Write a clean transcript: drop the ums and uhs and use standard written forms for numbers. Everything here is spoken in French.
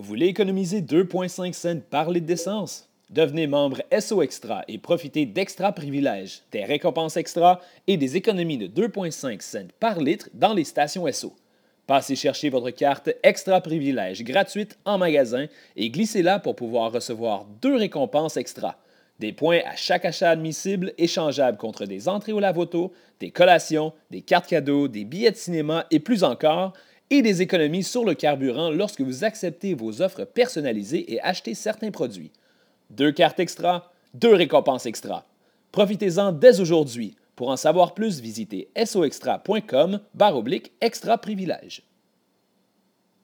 Vous voulez économiser 2,5 cents par litre d'essence? Devenez membre SO Extra et profitez d'extra privilèges, des récompenses extra et des économies de 2,5 cents par litre dans les stations SO. Passez chercher votre carte Extra Privilèges gratuite en magasin et glissez-la pour pouvoir recevoir 2 récompenses extra. Des points à chaque achat admissible échangeables contre des entrées au lave-auto, des collations, des cartes cadeaux, des billets de cinéma et plus encore, et des économies sur le carburant lorsque vous acceptez vos offres personnalisées et achetez certains produits. 2 cartes extra, 2 récompenses extra. Profitez-en dès aujourd'hui. Pour en savoir plus, visitez soextra.com/extra privilèges.